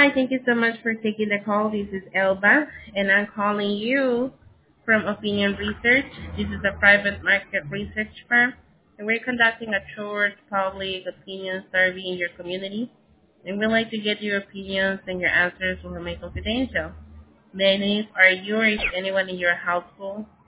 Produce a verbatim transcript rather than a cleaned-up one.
Hi, thank you so much for taking the call. This is Elba, and I'm calling you from Opinion Research. This is a private market research firm, and we're conducting a short public opinion survey in your community. And we'd like to get your opinions and your answers will remain confidential. May I know if are you or is anyone in your household